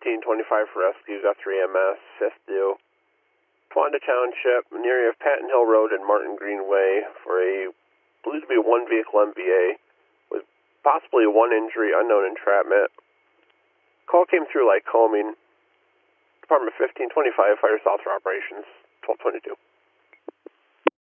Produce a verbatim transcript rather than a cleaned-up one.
fifteen twenty-five for rescue, Guthrie M S, fifth due. Towanda Township, in the area of Patton Hill Road and Martin Greenway for a, believed to be a one vehicle M V A with possibly one injury, unknown entrapment. Call came through Lycoming. Department fifteen twenty-five, Fire South for Operations, twelve twenty-two.